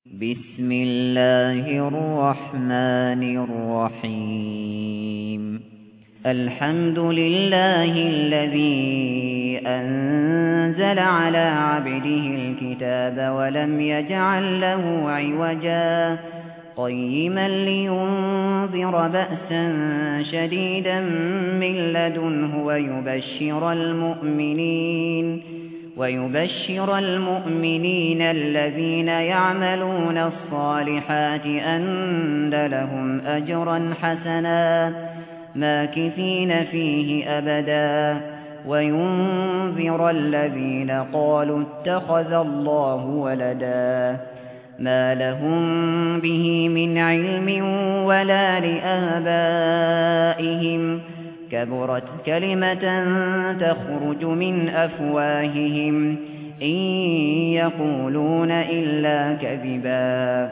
بسم الله الرحمن الرحيم الحمد لله الذي أنزل على عبده الكتاب ولم يجعل له عوجا قيما لينذر بأسا شديدا من لدنه ويبشر المؤمنين الذين يعملون الصالحات أن لهم أجرا حسنا ماكثين فيه أبدا وينذر الذين قالوا اتخذ الله ولدا ما لهم به من علم ولا لآبائهم كبرت كلمة تخرج من أفواههم إن يقولون إلا كذبا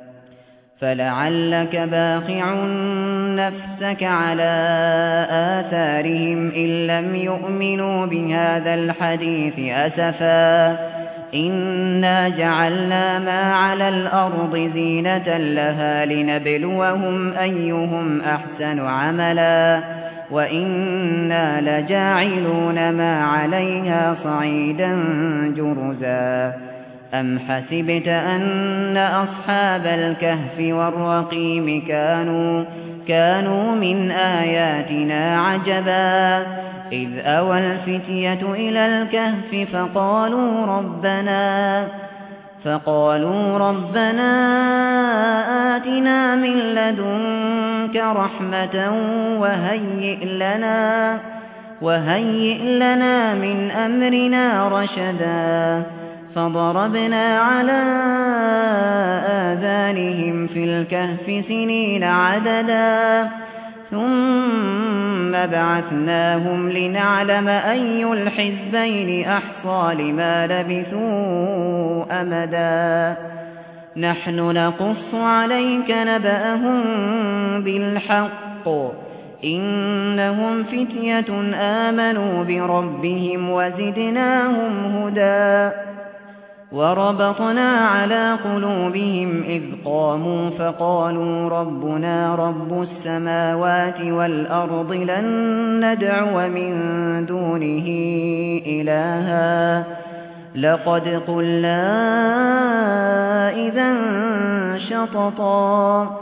فلعلك باخع نفسك على آثارهم إن لم يؤمنوا بهذا الحديث أسفا إنا جعلنا ما على الأرض زينة لها لنبلوهم أيهم أحسن عملا وإنا لجاعلون ما عليها صعيدا جرزا أم حسبت أن أصحاب الكهف والرقيم كانوا من آياتنا عجبا إذ أوى الفتية إلى الكهف فقالوا ربنا آتنا من لدنك رحمة وهيئ لنا من أمرنا رشدا فضربنا على آذانهم في الكهف سنين عددا ثم بعثناهم لنعلم أي الحزبين أحصى لما لبثوا أمدا نحن نقص عليك نبأهم بالحق إنهم فتية آمنوا بربهم وزدناهم هدى وربطنا على قلوبهم إذ قاموا فقالوا ربنا رب السماوات والأرض لن ندعو من دونه إلها لقد قلنا إذا شططا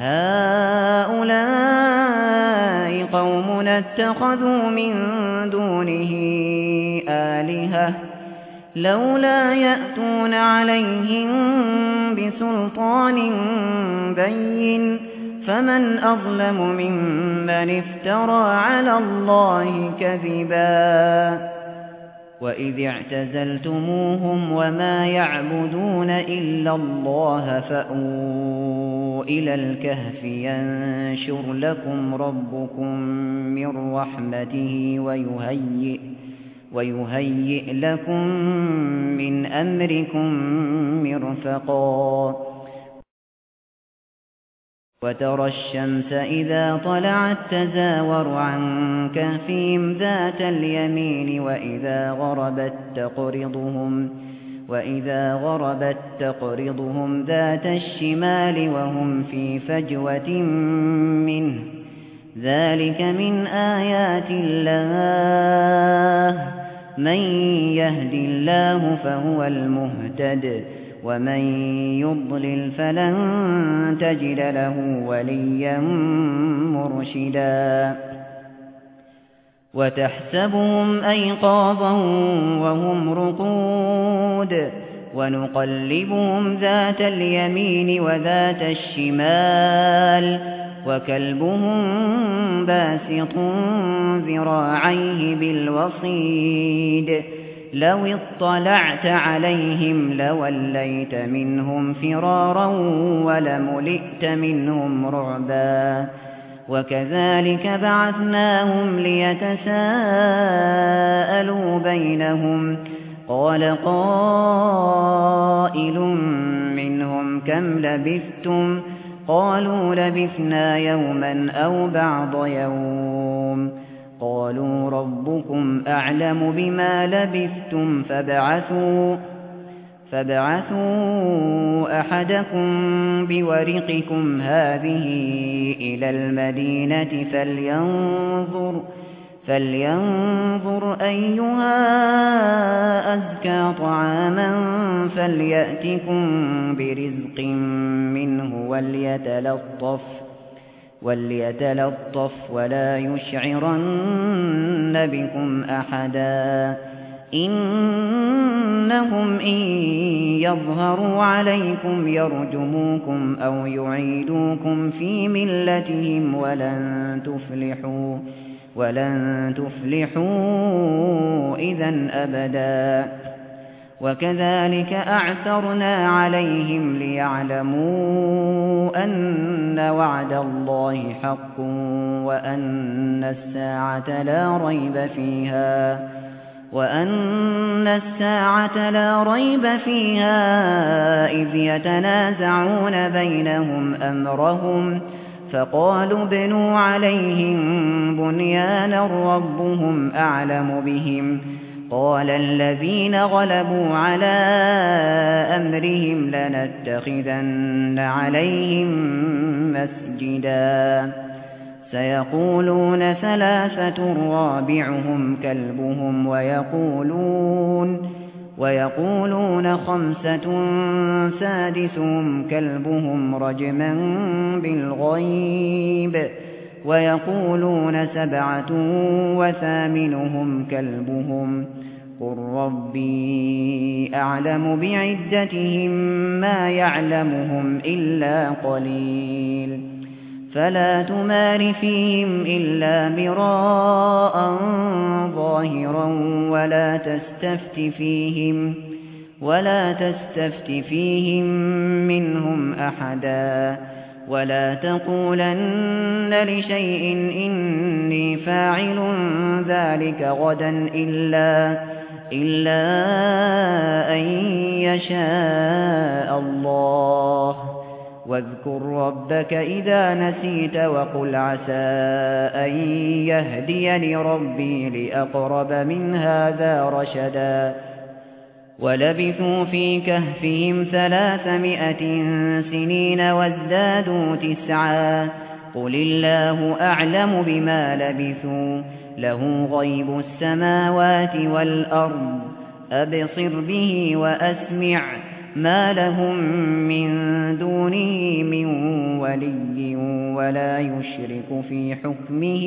هؤلاء قومنا اتخذوا من دونه آلهة لولا يأتون عليهم بسلطان بين فمن أظلم ممن افترى على الله كذبا وإذ اعتزلتموهم وما يعبدون إلا الله فأووا إلى الكهف ينشر لكم ربكم من رحمته ويهيئ لكم من أمركم مرفقا وترى الشمس إذا طلعت تزاور عن كهفهم ذات اليمين وإذا غربت تقرضهم ذات الشمال وهم في فجوة منه ذلك من آيات الله من يهد الله فهو المهتد ومن يضلل فلن تجد له وليا مرشدا وتحسبهم أيقاظا وهم رقود ونقلبهم ذات اليمين وذات الشمال وكلبهم باسط ذراعيه بالوصيد لو اطلعت عليهم لوليت منهم فرارا ولملئت منهم رعبا وكذلك بعثناهم ليتساءلوا بينهم قال قائل منهم كم لبثتم قالوا لبثنا يوما أو بعض يوم قالوا ربكم أعلم بما لبثتم فابعثوا أحدكم بورقكم هذه إلى المدينة فلينظر أيها أزكى طعاما فليأتكم برزق منه وليتلطف ولا يشعرن بكم أحدا إنهم إن يظهروا عليكم يرجموكم أو يعيدوكم في ملتهم ولن تفلحوا إذا أبدا وكذلك أعثرنا عليهم ليعلموا أن وعد الله حق وأن الساعة لا ريب فيها إذ يتنازعون بينهم أمرهم فقالوا ابنوا عليهم بنيانا ربهم أعلم بهم قال الذين غلبوا على أمرهم لنتخذن عليهم مسجدا سيقولون ثلاثة رابعهم كلبهم ويقولون خمسة سادسهم كلبهم رجما بالغيب ويقولون سبعة وثامنهم كلبهم قل ربي أعلم بعدتهم ما يعلمهم إلا قليل فلا تمار فيهم إلا مراء ظاهرا ولا تستفت فيهم منهم أحدا ولا تقولن لشيء إني فاعل ذلك غدا إلا أن يشاء الله واذكر ربك إذا نسيت وقل عسى أن يهديني ربي لأقرب من هذا رشدا ولبثوا في كهفهم 300 سنين وازدادوا 9 قل الله أعلم بما لبثوا له غيب السماوات والأرض أبصر به وأسمع ما لهم من دونه من ولي ولا يشرك في حكمه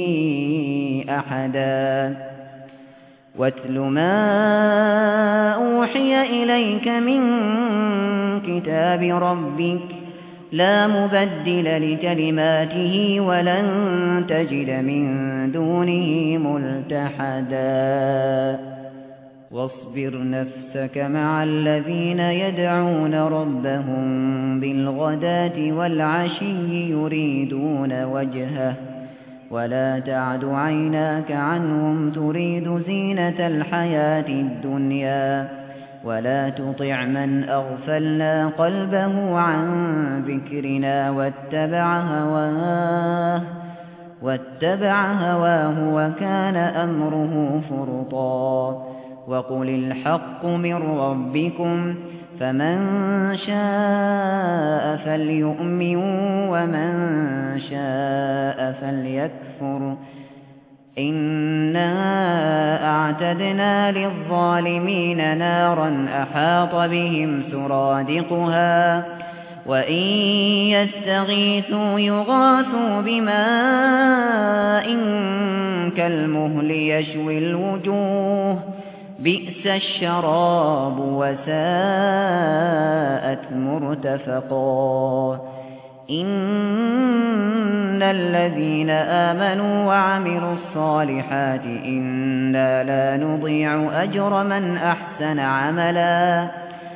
أحدا واتل ما أوحي إليك من كتاب ربك لا مبدل لكلماته ولن تجد من دونه ملتحدا واصبر نفسك مع الذين يدعون ربهم بالغداة والعشي يريدون وجهه ولا تعد عيناك عنهم تريد زينة الحياة الدنيا ولا تطع من أغفلنا قلبه عن ذكرنا واتبع هواه وكان أمره فرطا وقل الحق من ربكم فمن شاء فليؤمن ومن شاء فليكفر إنا أعتدنا للظالمين نارا أحاط بهم سرادقها وإن يستغيثوا يغاثوا بماء كالمهل يشوي الوجوه بئس الشراب وساءت مرتفقا إن الذين آمنوا وعملوا الصالحات إنا لا نضيع أجر من أحسن عملا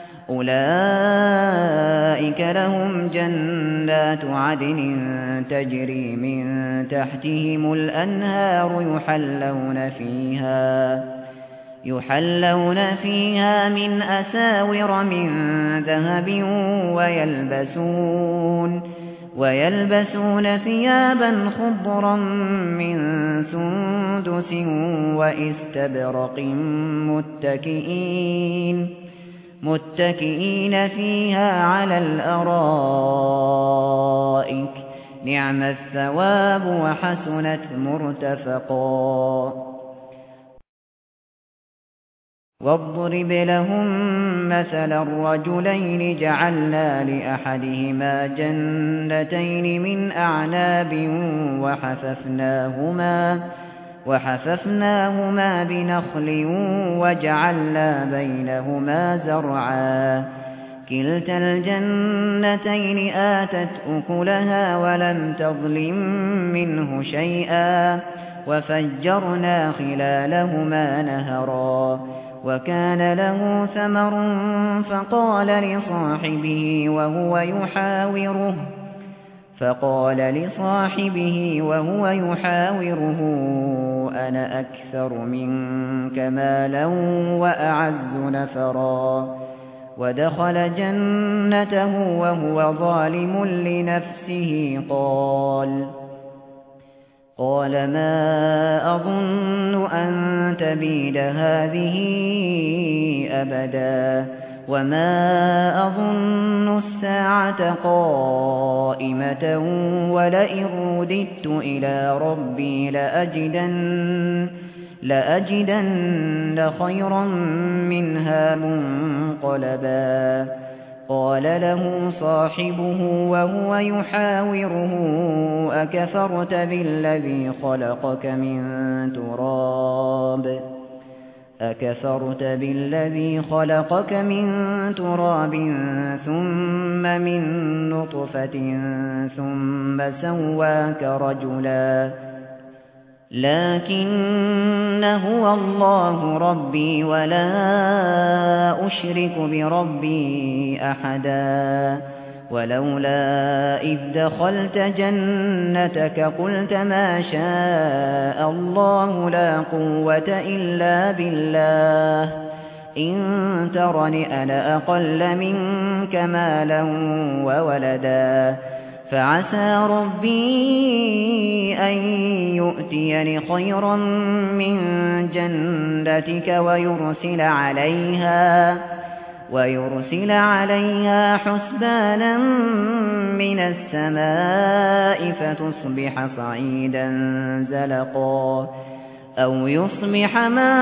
أولئك لهم جنات عدن تجري من تحتهم الأنهار يحلون فيها من أساور من ذهب ويلبسون ثيابا خضرا من سندس واستبرق متكئين فيها على الأرائك نعم الثواب وحسنت مرتفقا واضرب لهم مثلا الرجلين جعلنا لأحدهما جنتين من أعناب وحففناهما بنخل وجعلنا بينهما زرعا كلتا الجنتين آتت أكلها ولم تظلم منه شيئا وفجرنا خلالهما نهرا وكان له ثمر فقال لصاحبه وهو يحاوره أنا أكثر منك مالا وأعز نفرا ودخل جنته وهو ظالم لنفسه قال ما أظن أن تبيد هذه أبدا وما أظن الساعة قائمة ولئن رددت إلى ربي لأجدن خيرا منها منقلبا قال له صاحبه وهو يحاوره أكفرت بالذي خلقك من تراب ثم من نطفة ثم سواك رجلا لكن هو الله ربي ولا أشرك بربي أحدا ولولا إذ دخلت جنتك قلت ما شاء الله لا قوة إلا بالله إن ترني أنا أقل منك مالا وولدا فعسى ربي أن يؤتيني خيرا من جنتك ويرسل عليها حسبانا من السماء فتصبح صعيدا زلقا أو يصبح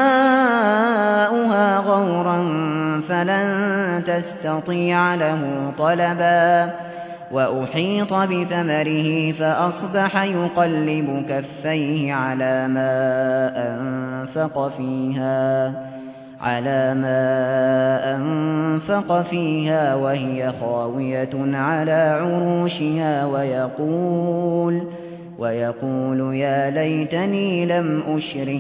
ماؤها غورا فلن تستطيع له طلبا وأحيط بثمره فأصبح يقلب كفيه على ما أنفق فيها وهي خاوية على عروشها ويقول يا ليتني لم أشرك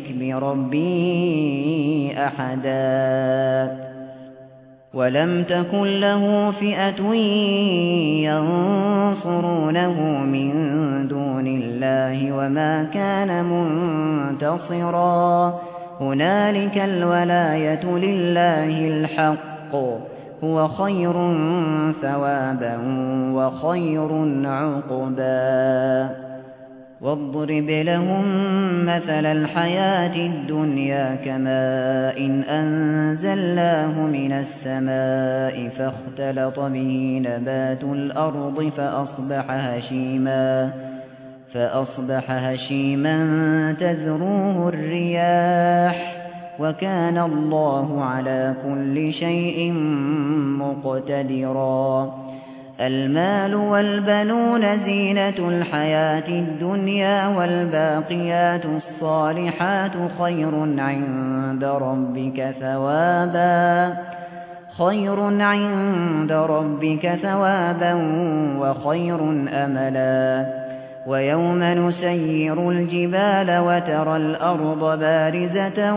بربي أحدا ولم تكن له فئة ينصرونه من دون الله وما كان منتصرا هنالك الولاية لله الحق هو خير ثوابا وخير عقبا واضرب لهم مثل الحياة الدنيا كماء أنزلناه من السماء فاختلط به نبات الأرض فأصبح هشيما تذروه الرياح وكان الله على كل شيء مقتدرا المال والبنون زينة الحياة الدنيا والباقيات الصالحات خير عند ربك ثوابا وخير أملا ويوم نسير الجبال وترى الأرض بارزة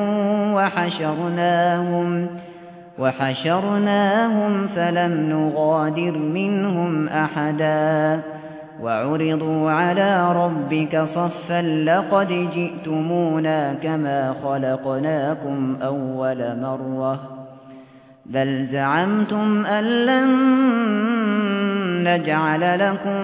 وحشرناهم فلم نغادر منهم أحدا وعرضوا على ربك صفا لقد جئتمونا كما خلقناكم أول مرة بل زعمتم أن لن نجعل لكم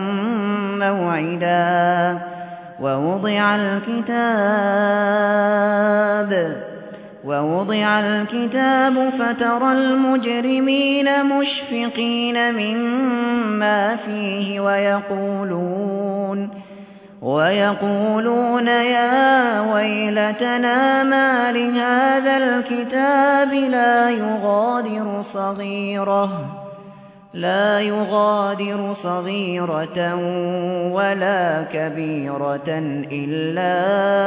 موعدا ووضع ووضع الكتاب فترى المجرمين مشفقين مما فيه ويقولون يا ويلتنا ما لهذا الكتاب لا يغادر صغيرة ولا كبيرة إلا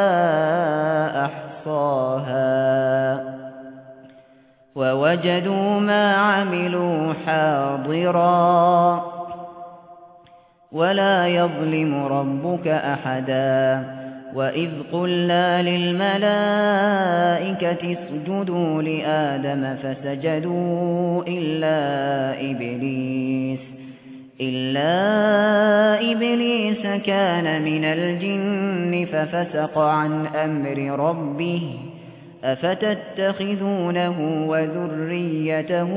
أحصاها ووجدوا ما عملوا حاضرا ولا يظلم ربك أحدا وإذ قلنا للملائكة اسجدوا لآدم فسجدوا إلا إبليس كان من الجن ففسق عن أمر ربه أفتتخذونه وذريته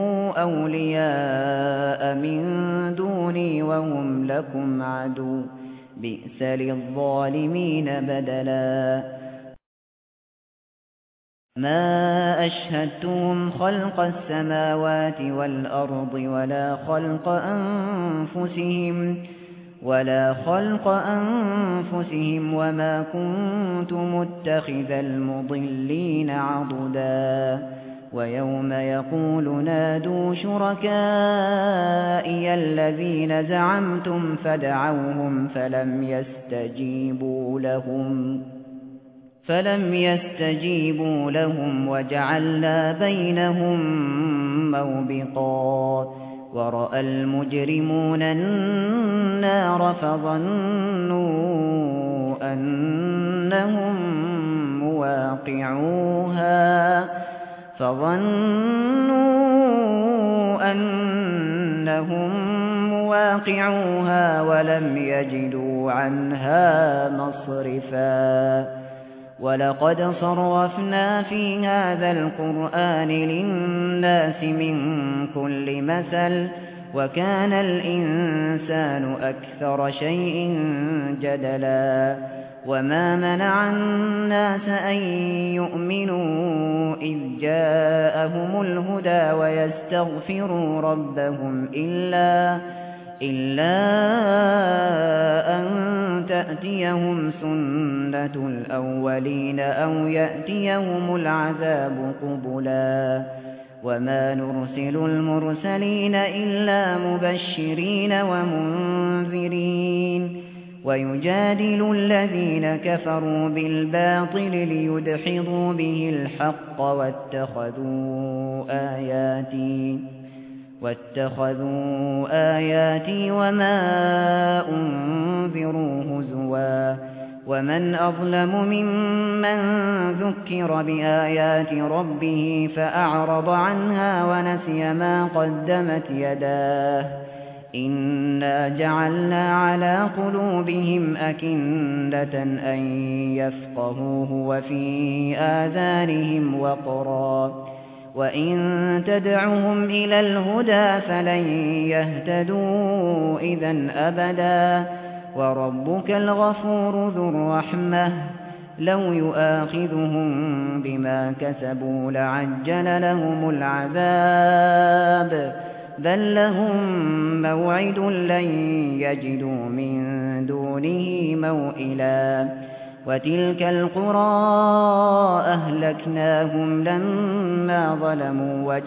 أولياء من دوني وهم لكم عدو بئس للظالمين بدلا ما أشهدتهم خلق السماوات والأرض ولا خلق أنفسهم وما كنت متخذ المضلين عضدا ويوم يقول نادوا شركائي الذين زعمتم فدعوهم فلم يستجيبوا لهم وجعلنا بينهم موبقا ورأى المجرمون النار فظنوا أنهم مواقعوها ولم يجدوا عنها مصرفا ولقد صرفنا في هذا القرآن للناس من كل مثل وكان الإنسان أكثر شيء جدلا وما منع الناس أن يؤمنوا إذ جاءهم الهدى ويستغفروا ربهم إلا أن تأتيهم سنة الأولين أو يأتيهم العذاب قبلا وما نرسل المرسلين إلا مبشرين ومنذرين ويجادل الذين كفروا بالباطل ليدحضوا به الحق واتخذوا آياتي وما أنذروا هزوا ومن أظلم ممن ذكر بآيات ربه فأعرض عنها ونسي ما قدمت يداه إنا جعلنا على قلوبهم أكنة أن يفقهوه وفي آذانهم وقرا وإن تدعهم إلى الهدى فلن يهتدوا إذا أبدا وربك الغفور ذو الرحمة لو يؤاخذهم بما كسبوا لعجل لهم العذاب بل لهم موعد لن يجدوا من دونه موئلا وتلك القرى أهلكناهم لما ظلموا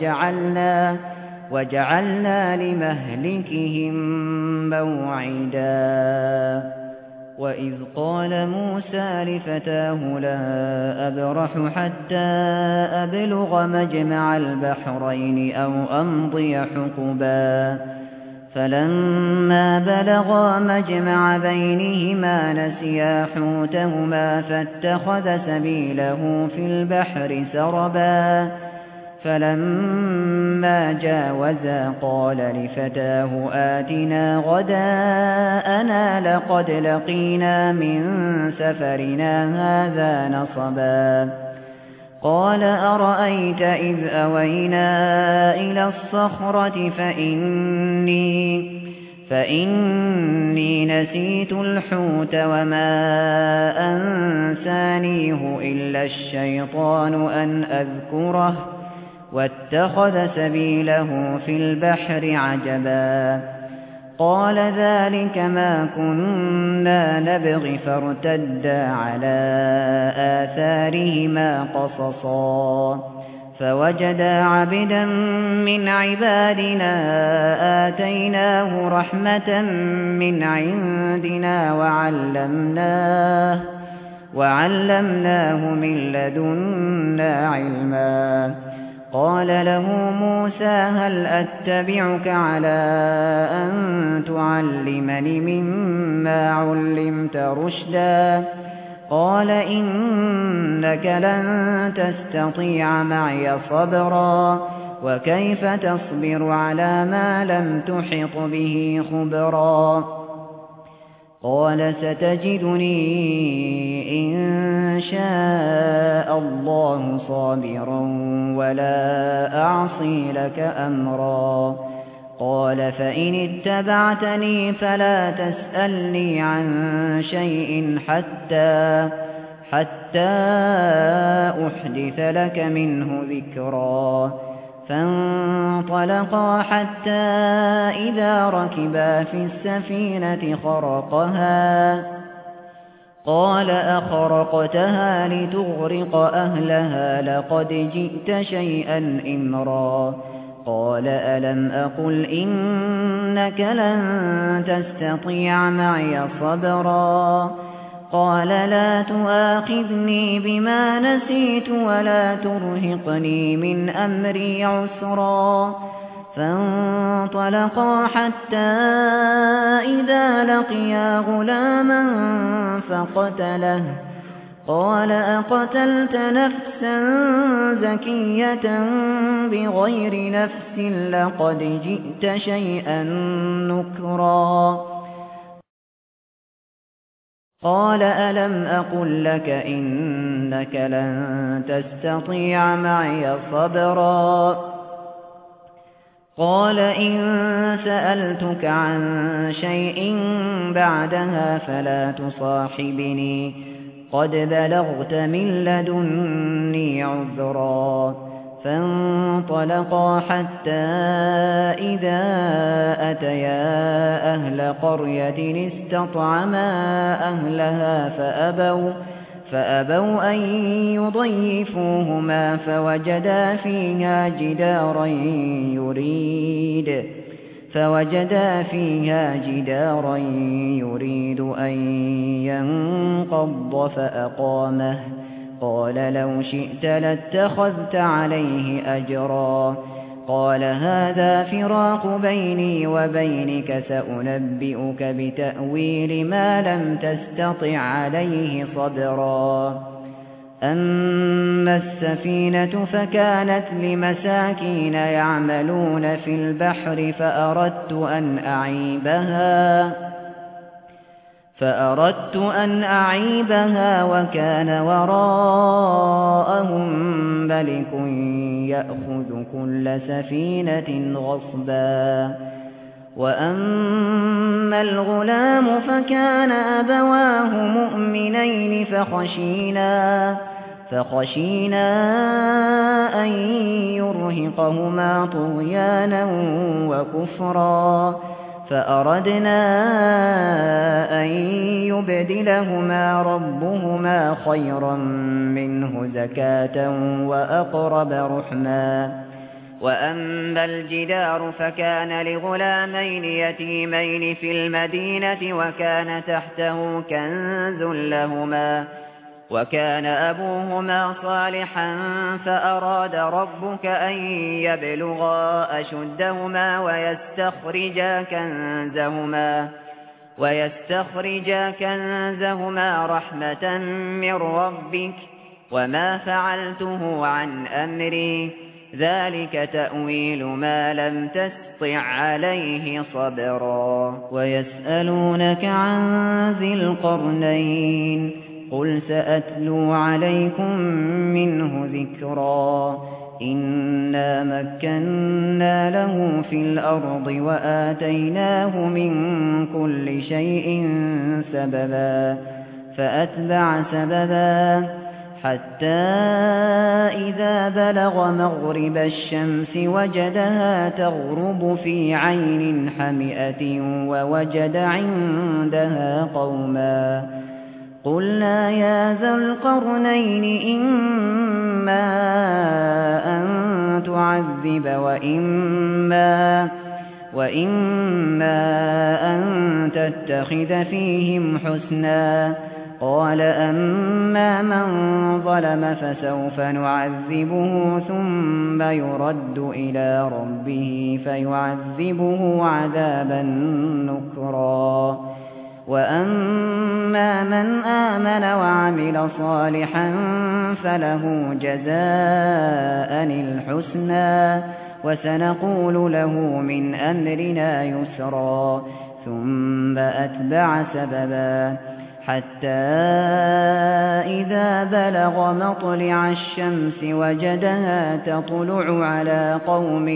وجعلنا لمهلكهم موعدا وإذ قال موسى لفتاه لا أبرح حتى أبلغ مجمع البحرين أو أمضي حقبا فلما بلغا مجمع بينهما نسيا حوتهما فاتخذ سبيله في البحر سربا فلما جاوزا قال لفتاه آتنا غداءنا لقد لقينا من سفرنا هذا نصبا قال أرأيت إذ أوينا إلى الصخرة فإني نسيت الحوت وما أنسانيه إلا الشيطان أن أذكره واتخذ سبيله في البحر عجبا قال ذلك ما كنا نبغي فارتدا على آثارهما قصصا فوجدا عبدا من عبادنا آتيناه رحمة من عندنا وعلمناه من لدنا علما قال له موسى هل أتبعك على أن تعلمني مما علمت رشدا قال إنك لن تستطيع معي صبرا وكيف تصبر على ما لم تحط به خبرا قال ستجدني إن شاء الله صابرا ولا أعصي لك أمرا قال فإن اتبعتني فلا تسألني عن شيء حتى أحدث لك منه ذكرا فانطلقا حتى إذا ركبا في السفينة خرقها قال أخرقتها لتغرق أهلها لقد جئت شيئا إمرا قال ألم أقل إنك لن تستطيع معي صبرا قال لا تؤاخذني بما نسيت ولا ترهقني من أمري عسرا فانطلقا حتى إذا لقيا غلاما فقتله قال أقتلت نفسا زكية بغير نفس لقد جئت شيئا نكرا قال ألم أقل لك إنك لن تستطيع معي صبرا قال إن سألتك عن شيء بعدها فلا تصاحبني قد بلغت من لدني عذرا فانطلقا حتى إذا أتيا أهل قرية استطعما أهلها فأبوا أن يضيفوهما فوجدا فيها جدارا يريد أن ينقض فأقامه قال لو شئت لاتخذت عليه أجرا قال هذا فراق بيني وبينك سأنبئك بتأويل ما لم تستطع عليه صبرا أما السفينة فكانت لمساكين يعملون في البحر فأردت أن أعيبها وكان وراءهم ملك يأخذ كل سفينة غصبا وأما الغلام فكان أبواه مؤمنين فخشينا أن يرهقهما طغيانا وكفرا فأردنا أن يبدلهما ربهما خيرا منه زكاة وأقرب رحما وأما الجدار فكان لغلامين يتيمين في المدينة وكان تحته كنز لهما وكان أبوهما صالحا فأراد ربك أن يبلغا أشدهما ويستخرجا كنزهما رحمة من ربك وما فعلته عن أمري ذلك تأويل ما لم تستطع عليه صبرا ويسألونك عن ذي القرنين قل سأتلو عليكم منه ذكرا إنا مكنا له في الأرض وآتيناه من كل شيء سببا فأتبع سببا حتى إذا بلغ مغرب الشمس وجدها تغرب في عين حمئة ووجد عندها قوما قلنا يا ذا القرنين إما أن تعذب وإما أن تتخذ فيهم حسنا قال أما من ظلم فسوف نعذبه ثم يرد إلى ربه فيعذبه عذابا نكرا وأما من آمن وعمل صالحا فله جزاء الحسنى وسنقول له من أمرنا يسرا ثم أتبع سببا حتى إذا بلغ مطلع الشمس وجدها تطلع على قوم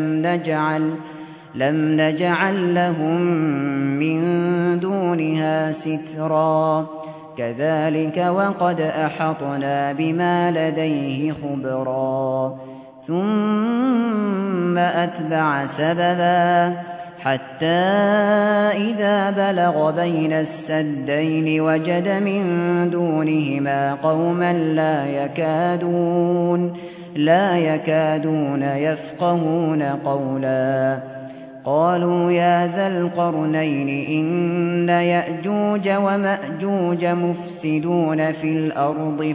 لم نجعل لهم من دونها سترا كذلك وقد أحطنا بما لديه خبرا ثم أتبع سببا حتى إذا بلغ بين السدين وجد من دونهما قوما لا يكادون يفقهون قولا قالوا يا ذا القرنين إن يأجوج ومأجوج مفسدون في الأرض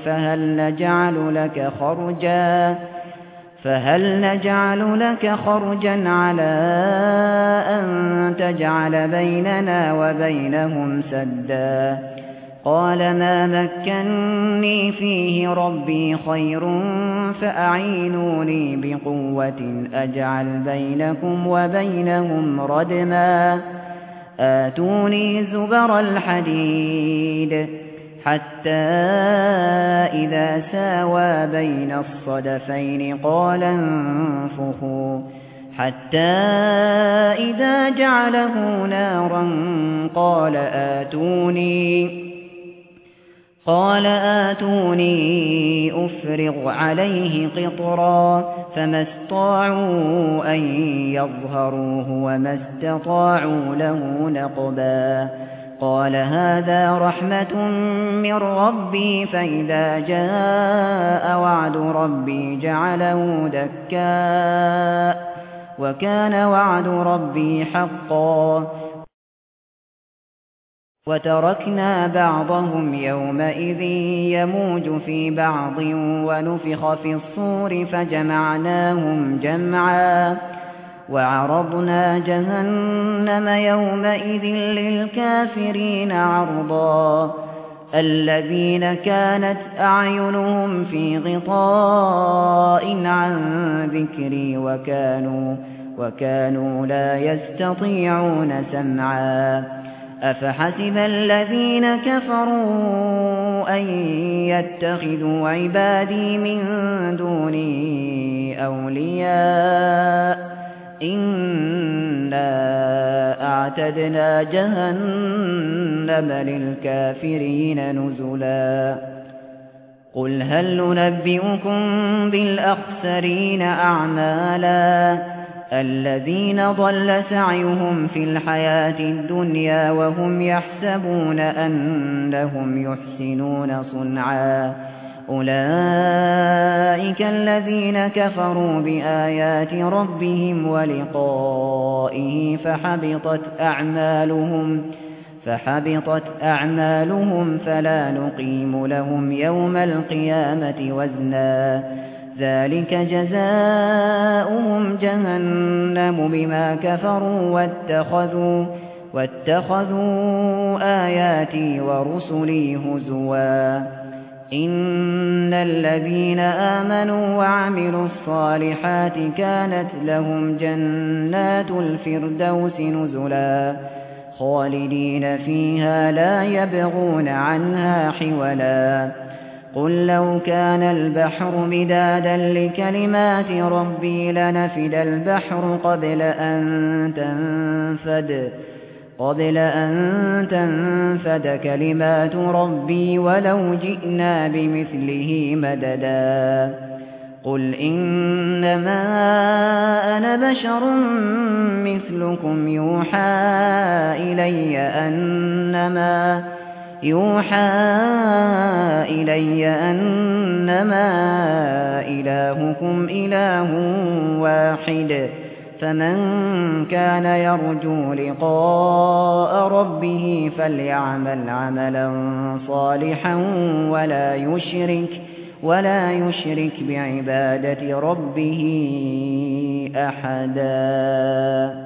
فهل نجعل لك خرجا على أن تجعل بيننا وبينهم سدا قال ما مكني فيه ربي خير فأعينوني بقوة أجعل بينكم وبينهم ردما آتوني زبر الحديد حتى إذا ساوى بين الصدفين قال انفخوا حتى إذا جعله نارا قال آتوني أفرغ عليه قطرا فما استطاعوا أن يظهروه وما استطاعوا له نقبا قال هذا رحمة من ربي فإذا جاء وعد ربي جعله دكاء وكان وعد ربي حقا وتركنا بعضهم يومئذ يموج في بعض ونفخ في الصور فجمعناهم جمعا وعرضنا جهنم يومئذ للكافرين عرضا الذين كانت أعينهم في غطاء عن ذكري وكانوا لا يستطيعون سمعا أفحسب الذين كفروا أن يتخذوا عبادي من دوني أولياء إنا أعتدنا جهنم للكافرين نزلا قل هل ننبئكم بالأخسرين أعمالا الذين ضل سعيهم في الحياة الدنيا وهم يحسبون أنهم يحسنون صنعا أولئك الذين كفروا بآيات ربهم ولقائه فحبطت أعمالهم فلا نقيم لهم يوم القيامة وزنا ذلك جزاؤهم جهنم بما كفروا واتخذوا آياتي ورسلي هزوا إن الذين آمنوا وعملوا الصالحات كانت لهم جنات الفردوس نزلا خالدين فيها لا يبغون عنها حولا قل لو كان البحر مدادا لكلمات ربي لنفد البحر قبل أن تنفد كلمات ربي ولو جئنا بمثله مددا قل إنما أنا بشر مثلكم يوحى إلي أنما إلهكم إله واحد فمن كان يرجو لقاء ربه فليعمل عملا صالحا ولا يشرك بعبادة ربه أحدا.